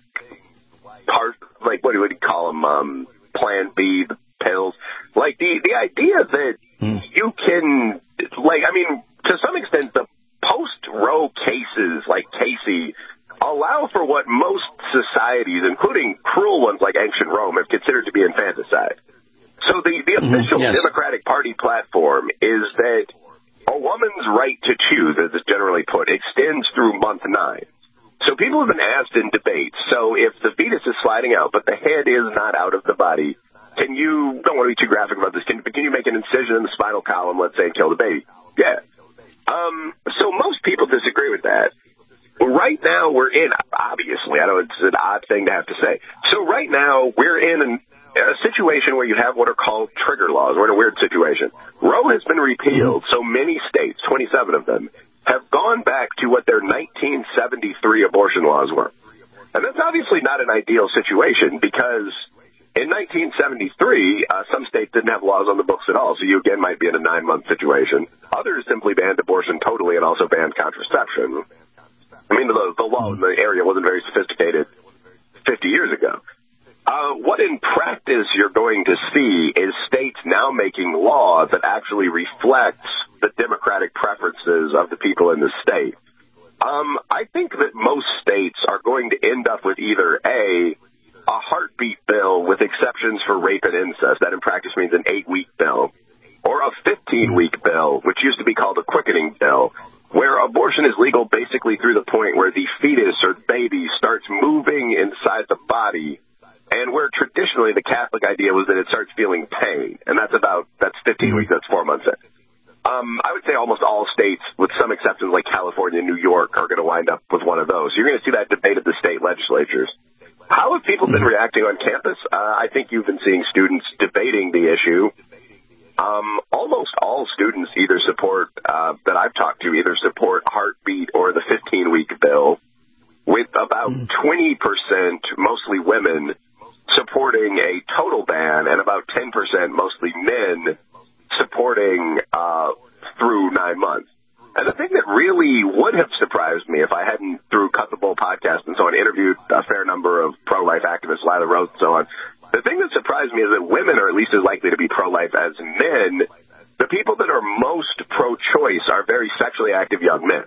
what do you call them, Plan B, the pills. Like, the idea that you can, to some extent, the post-Roe cases, like Casey, allow for what most societies, including cruel ones like ancient Rome, have considered to be infanticide. So the official Democratic Party platform is that a woman's right to choose, as it's generally put, extends through month 9. So people have been asked in debates, so if the fetus is sliding out, but the head is not out of the body, can you, don't want to be too graphic about this, can you make an incision in the spinal column, let's say, and kill the baby? Yeah. So most people disagree with that. Right now we're in, obviously, I know it's an odd thing to have to say. So right now we're in a situation where you have what are called trigger laws. We're in a weird situation. Roe has been repealed, so many states, 27 of them, have gone back to what their 1973 abortion laws were. And that's obviously not an ideal situation because in 1973, some states didn't have laws on the books at all, so you again might be in a 9-month situation. Others simply banned abortion totally and also banned contraception. I mean, the law in the area wasn't very sophisticated 50 years ago. What in practice you're going to see is states now making laws that actually reflects the democratic preferences of the people in the state. I think that most states are going to end up with either a heartbeat bill with exceptions for rape and incest. That in practice means an 8-week bill, or a 15-week bill, which used to be called a quickening bill, where abortion is legal basically through the point where the fetus or baby starts moving inside the body, and where traditionally the Catholic idea was that it starts feeling pain, and that's 15 weeks, that's 4 months in. I would say almost all states, with some exceptions like California and New York, are going to wind up with one of those. You're going to see that debate at the state legislatures. How have people been reacting on campus? I think you've been seeing students debating the issue. Almost all students either support, that I've talked to, either support heartbeat or the 15-week bill, with about 20%, mostly women, supporting a total ban, and about 10%, mostly men, supporting through 9 months. And the thing that really would have surprised me if I hadn't, through Cut the Bull podcast and so on, interviewed a fair number of pro-life activists, Lila Rose and so on, the thing that surprised me is that women are at least as likely to be pro-life as men. The people that are most pro-choice are very sexually active young men.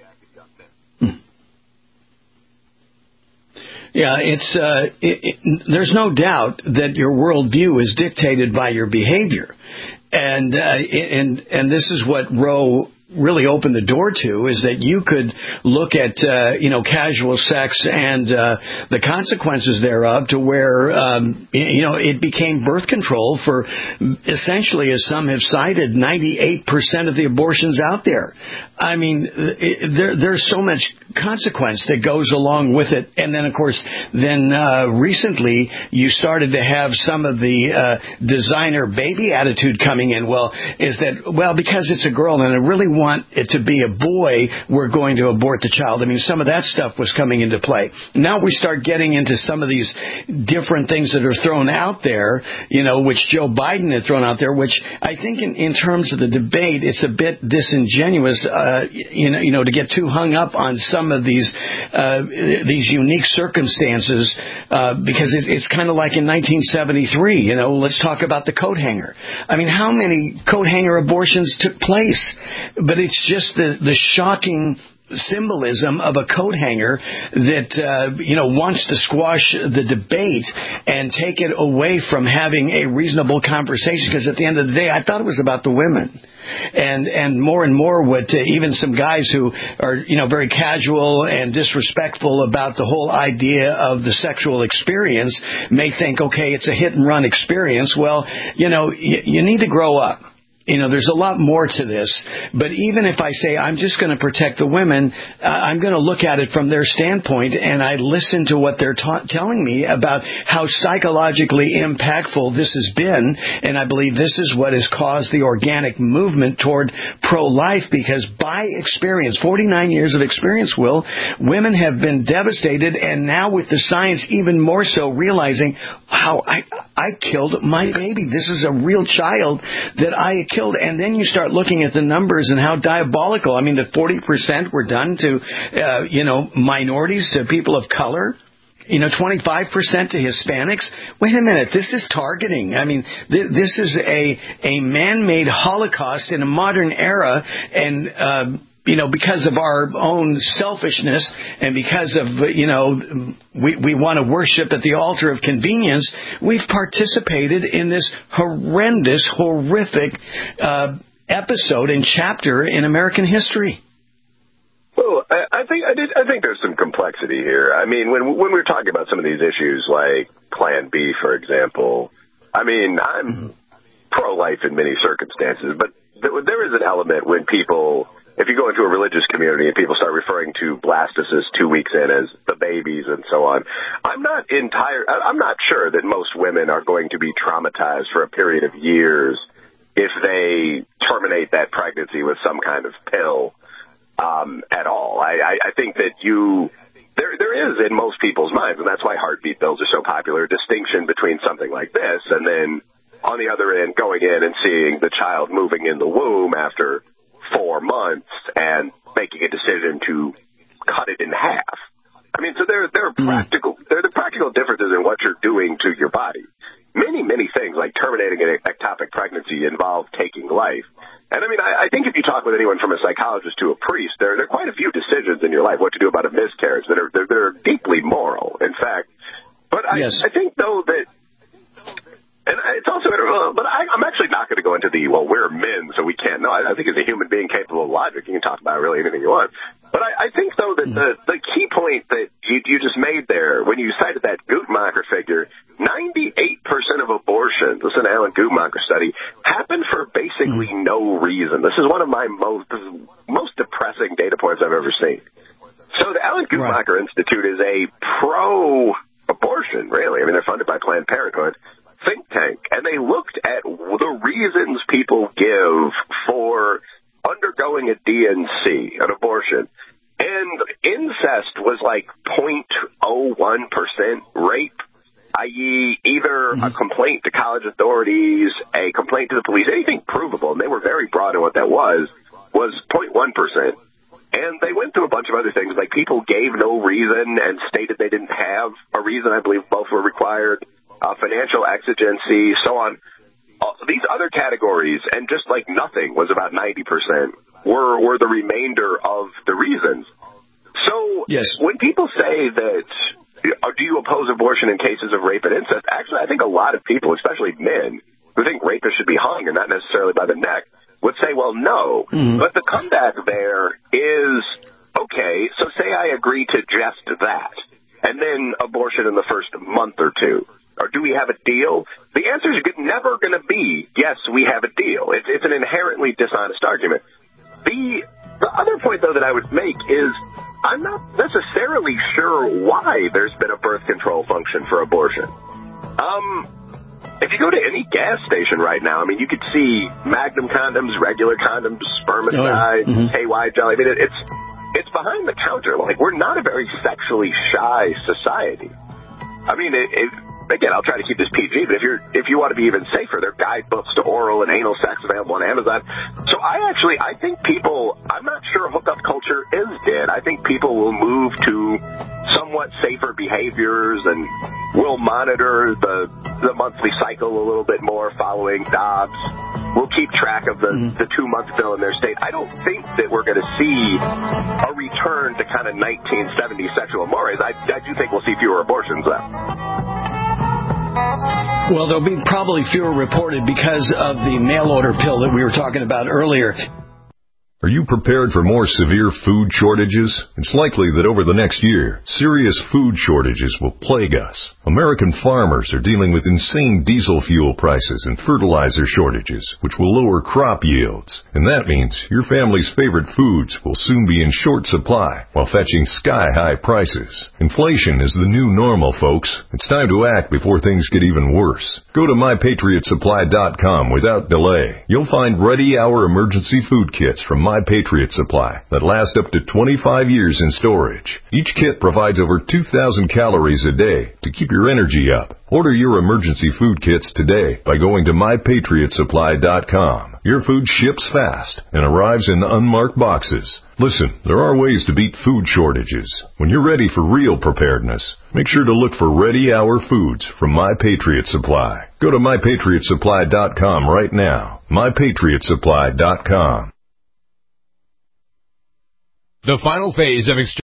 Yeah, there's no doubt that your worldview is dictated by your behavior. And this is what Roe really opened the door to, is that you could look at casual sex and the consequences thereof, to where it became birth control for essentially, as some have cited, 98% of the abortions out there. I mean, there's so much consequence that goes along with it. And then, of course, recently you started to have some of the designer baby attitude coming in. Because it's a girl and I really want it to be a boy, we're going to abort the child. I mean, some of that stuff was coming into play. Now we start getting into some of these different things that are thrown out there, which Joe Biden had thrown out there, which I think in terms of the debate, it's a bit disingenuous, to get too hung up on some of these unique circumstances, because it's kind of like in 1973, let's talk about the coat hanger. I mean, how many coat hanger abortions took place? But it's just the shocking symbolism of a coat hanger that wants to squash the debate and take it away from having a reasonable conversation, because at the end of the day I thought it was about the women. And more what even some guys who are very casual and disrespectful about the whole idea of the sexual experience may think, okay, it's a hit and run experience. Well, you need to grow up. There's a lot more to this. But even if I say I'm just going to protect the women, I'm going to look at it from their standpoint, and I listen to what they're telling me about how psychologically impactful this has been. And I believe this is what has caused the organic movement toward pro-life, because by experience, 49 years of experience, Will, women have been devastated, and now with the science even more so, realizing how I killed my baby. This is a real child that I killed. And then you start looking at the numbers and how diabolical. I mean, the 40% were done to, minorities, to people of color. 25% to Hispanics. Wait a minute, this is targeting. I mean, this is a man-made Holocaust in a modern era, and because of our own selfishness and because of, we want to worship at the altar of convenience, we've participated in this horrendous, horrific episode and chapter in American history. Well, I think there's some complexity here. I mean, when we're talking about some of these issues like Plan B, for example, I mean, I'm pro-life in many circumstances, but there is an element when people, if you go into a religious community and people start referring to blastocysts 2 weeks in as the babies and so on, I'm not sure that most women are going to be traumatized for a period of years if they terminate that pregnancy with some kind of pill. At all. I think that there is in most people's minds, and that's why heartbeat pills are so popular, a distinction between something like this and then on the other end going in and seeing the child moving in the womb after 4 months and making a decision to cut it in half. I mean, so there are the practical differences in what you're doing to your body. Many things like terminating an ectopic pregnancy involve taking life. And I mean, I think if you talk with anyone from a psychologist to a priest, there are quite a few decisions in your life what to do about a miscarriage that are deeply moral, in fact. But I think, though, that, and it's also, but I'm actually not going to go into we're men, so we can't know. I think as a human being capable of logic, you can talk about really anything you want. But I think, though, that the key point that you just made there, when you cited that Guttmacher figure, 98% of abortions, this is an Alan Guttmacher study, happen for basically no reason. This is one of my most depressing data points I've ever seen. So the Alan Guttmacher Institute is a pro-abortion, really. I mean, they're funded by Planned Parenthood think tank, and they looked at the reasons people give for undergoing a DNC, an abortion. And incest was like 0.01% rape, i.e. either a complaint to college authorities, a complaint to the police, anything provable, and they were very broad in what that was 0.1%. And they went through a bunch of other things, like people gave no reason and stated they didn't have a reason. I believe both were required. Financial exigency, so on. These other categories, and just like nothing, was about 90%, were the remainder of the reasons. So when people say that, do you oppose abortion in cases of rape and incest, actually I think a lot of people, especially men, who think rapists should be hung and not necessarily by the neck, would say, well, no. But the comeback there is, okay, so say I agree to just that, and then abortion in the first month or two. Or do we have a deal? The answer is never going to be, yes, we have a deal. It's an inherently dishonest argument. The other point, though, that I would make is I'm not necessarily sure why there's been a birth control function for abortion. If you go to any gas station right now, I mean, you could see Magnum condoms, regular condoms, spermicide, KY jelly. I mean, it's behind the counter. Like, we're not a very sexually shy society. I mean, again, I'll try to keep this PG, but if you want to be even safer, there are guidebooks to oral and anal sex available on Amazon. So I think people, I'm not sure hookup culture is dead. I think people will move to somewhat safer behaviors and will monitor the monthly cycle a little bit more following Dobbs. We'll keep track of the 2-month bill in their state. I don't think that we're going to see a return to kind of 1970s sexual mores. I do think we'll see fewer abortions, though. Well, there'll be probably fewer reported because of the mail-order pill that we were talking about earlier. Are you prepared for more severe food shortages? It's likely that over the next year, serious food shortages will plague us. American farmers are dealing with insane diesel fuel prices and fertilizer shortages, which will lower crop yields. And that means your family's favorite foods will soon be in short supply while fetching sky-high prices. Inflation is the new normal, folks. It's time to act before things get even worse. Go to MyPatriotSupply.com without delay. You'll find ready-hour emergency food kits from My Patriot Supply that last up to 25 years in storage. Each kit provides over 2,000 calories a day to keep your energy up. Order your emergency food kits today by going to MyPatriotSupply.com. Your food ships fast and arrives in unmarked boxes. Listen, there are ways to beat food shortages. When you're ready for real preparedness, make sure to look for ready-hour foods from My Patriot Supply. Go to MyPatriotSupply.com right now. MyPatriotSupply.com. The final phase of